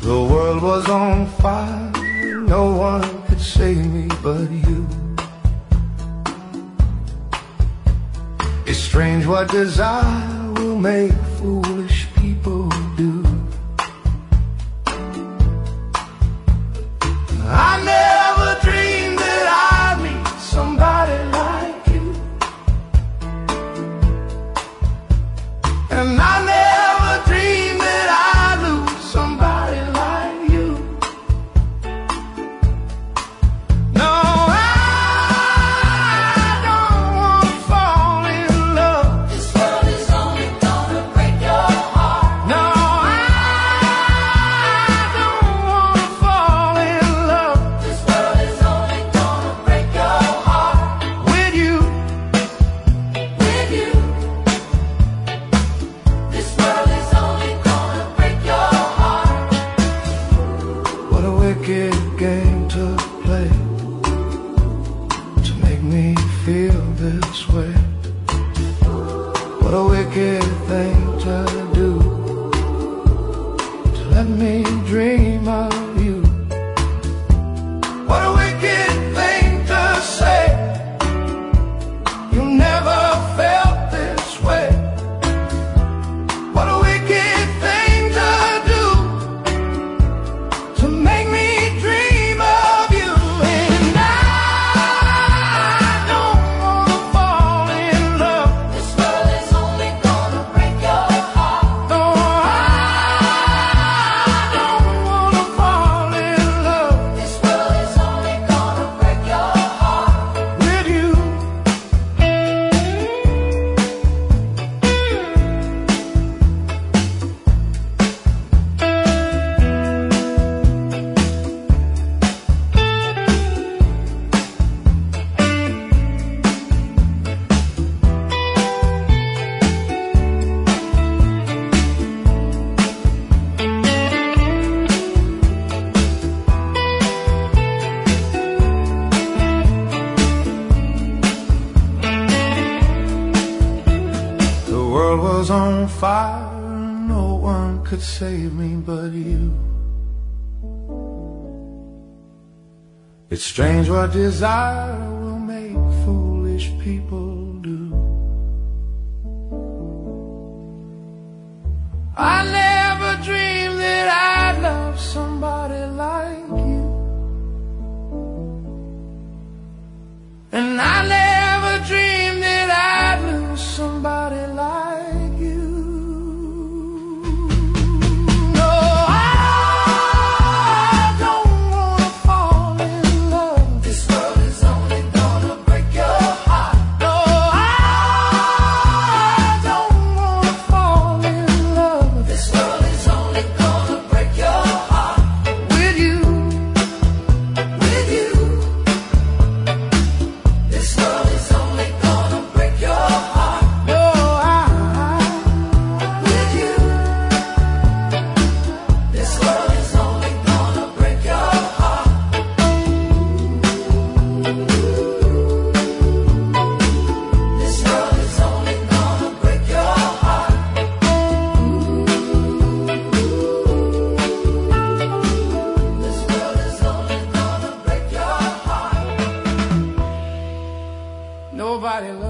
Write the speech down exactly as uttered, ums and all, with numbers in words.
The world was on fire, no one could save me but you. It's strange what desire will make foolish people do. I never dreamed that I'd meet somebody like you, and I never dreamed that I'd lose somebody like you. No, I don't wanna fall in love. This world is only gonna break your heart. No, I don't wanna fall in love. This world is only gonna break your heart. With you, with you. This world is only gonna break your heart. What a wicked game to play, to make me feel this way. What a wicked thing to do, to let me dream of you. What a wicked thing to say, you never felt this way. What a wicked thing to do, to make me dream of you. And I don't wanna fall in love. This world is only gonna break your heart. No, I don't wanna fall in love. This world is only gonna break your heart. With you. The world was on fire, no one could save me but you. It's strange what desire will make foolish people do. I never dreamed that I'd love somebody like you, and I never dreamed that I'd lose somebody like you. No, I don't wanna fall in love. This world is only gonna break your heart. No, I don't wanna fall in love. This world is only gonna break your heart. With you, with you. This world is only gonna break your heart. No, I, with you. This world is only gonna break your heart. This world is only gonna break your heart. This world is only gonna break your heart. Nobody loves